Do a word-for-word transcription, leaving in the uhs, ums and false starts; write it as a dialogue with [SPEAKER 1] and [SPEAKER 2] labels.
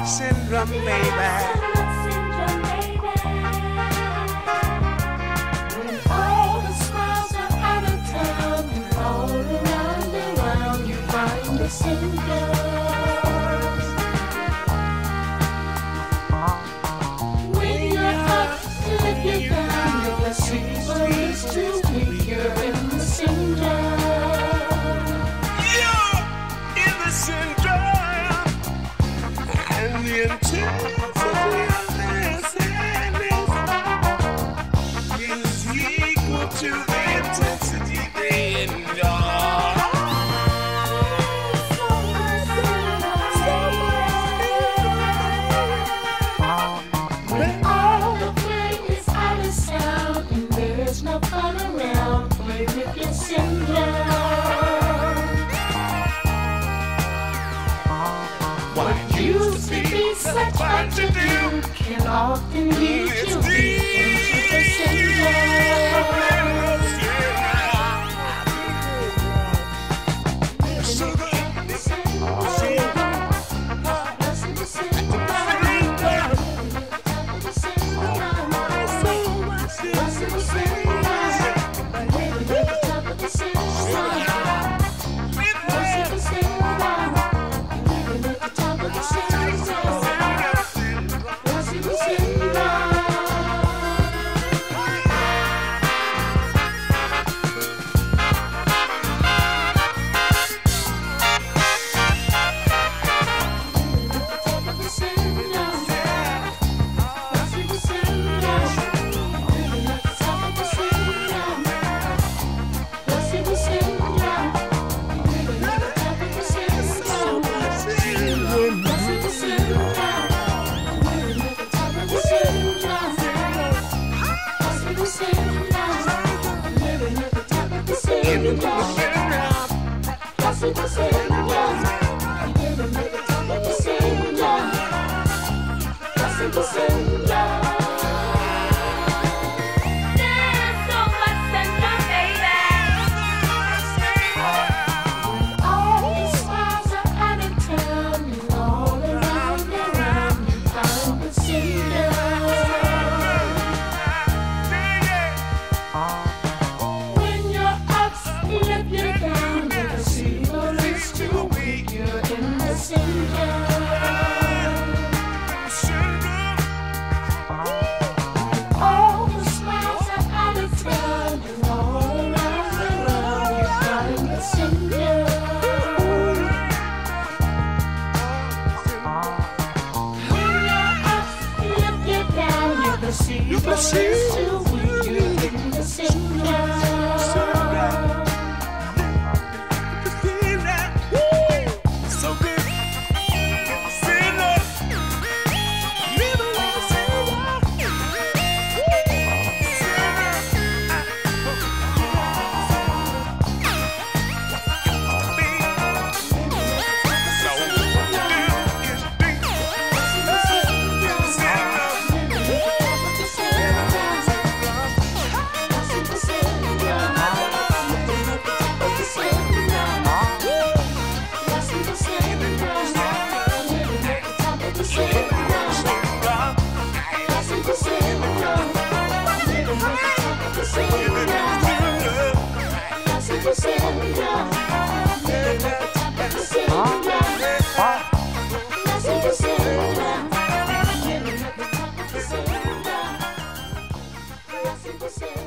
[SPEAKER 1] syndrome, baby.
[SPEAKER 2] All the smiles are out of town, and all around and around you find the syndrome. When you're up, if you're down, your placebo is too weak, you're in the syndrome.
[SPEAKER 1] You're in the syndrome, and the intensity of this is equal to the intensity they enjoy.
[SPEAKER 2] When all the play is out of sound and there's no fun around, play with your syndrome. What used to be such fun to do can often lead you deep into the syndrome. You proceed to win, you're in the syndrome.
[SPEAKER 1] So good. Feel it. Living like a syndrome.
[SPEAKER 2] Huh?